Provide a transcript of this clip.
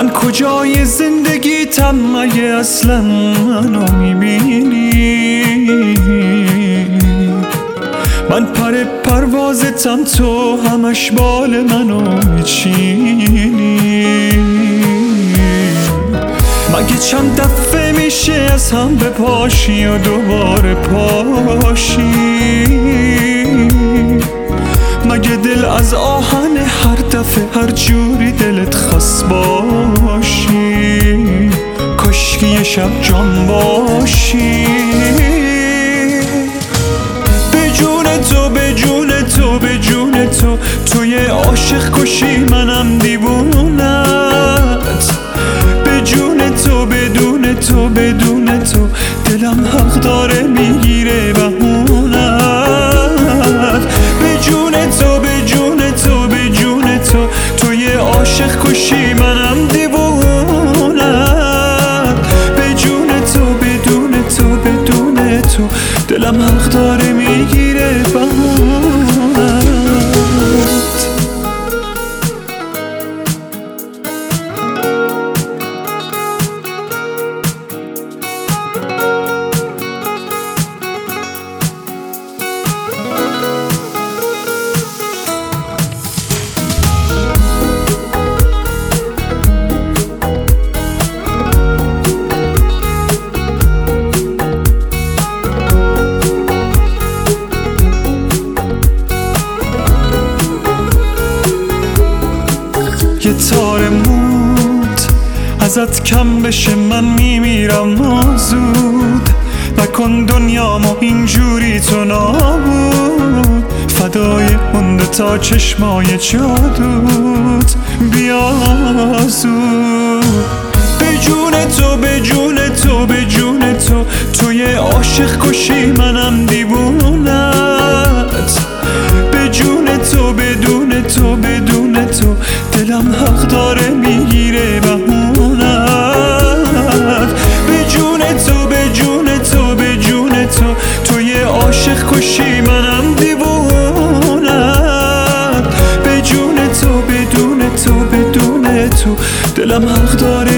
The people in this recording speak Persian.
من کجای زندگیتم مگه اصلا منو میبینی؟ من پر پروازتم تو همش بال منو میچینی. مگه چند دفعه میشه از هم بپاشی و دوباره پاشی؟ مگه دل از آهن هر دفعه هر جوری دلت خواست باشی؟ کاشکی یه شب جان باشی. به جون تو به جون تو به جون تو، توی عاشق کشی منم دیوونت. به جون تو بدون تو بدون تو، دلم حق داره میگیره بهونت. به جون تو به جون تو به جون تو، توی عاشق کشی منم دیوونت. به جون تو بدون تو بدون تو، دلم حق داره میگیره بهونت. یه تار موت ازت کم بشه من میمیرم زود. نکن دنیامو اینجوری تو نابود. فدای اون تا چشمای جادوت بیا زود. به جون تو به جون تو به جون تو، توی عاشق کشی منم دیوونت. به جون تو بدون تو بدون تو، دلم حق داره میگیره بهونت. به جون تو به جون تو به جون تو، توی عاشق کشی منم دیوونت. به جون تو بدون تو بدون تو، دلم حق داره